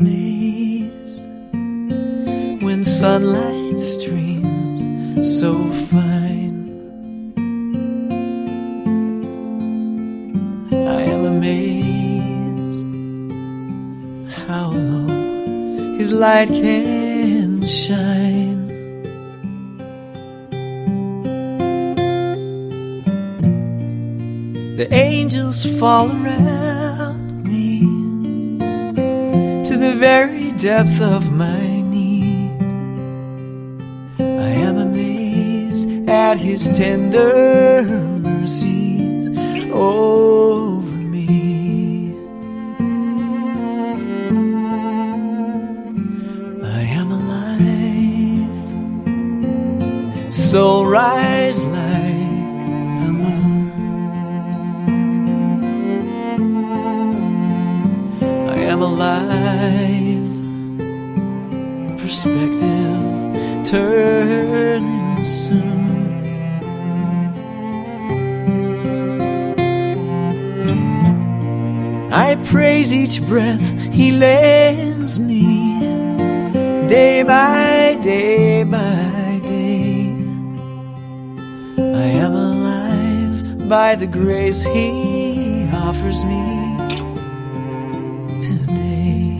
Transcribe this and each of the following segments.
amazed when sunlight streams so fine. I am amazed how low His light can shine. The angels fall around me to the very depth of my need. I am amazed at His tender mercies over me. I am alive, soul rise like the moon. I am alive, perspective turning soon. I praise each breath He lends me, day by day by day. I am alive by the grace He offers me today.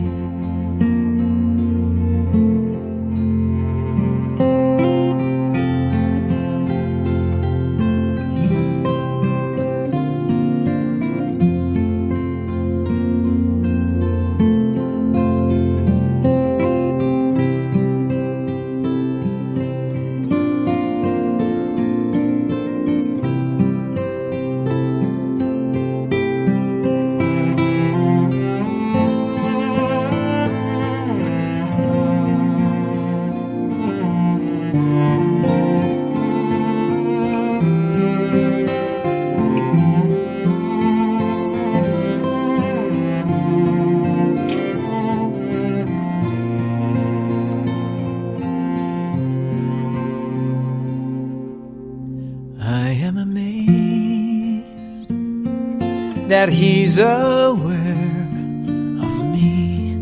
I am amazed that He's aware of me.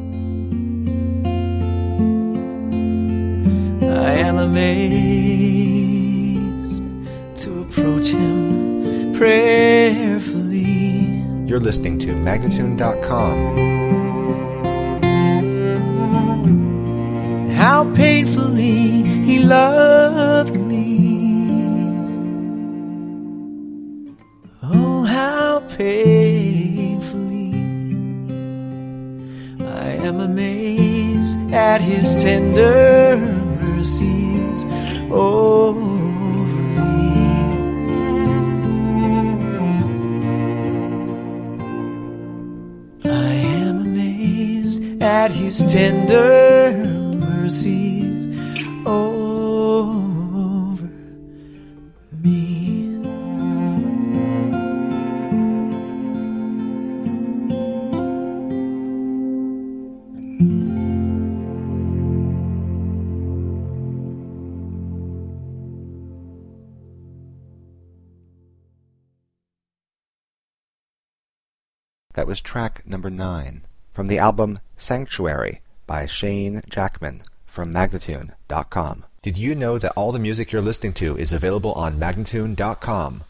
I am amazed to approach Him prayerfully. You're listening to Magnatune.com. How painfully He loved me. Oh, how painfully. I am amazed at His tender mercies over me. I am amazed at His tender mercies over me. That was track number 9 from the album Sanctuary by Shane Jackman from Magnatune.com. Did you know that all the music you're listening to is available on Magnatune.com?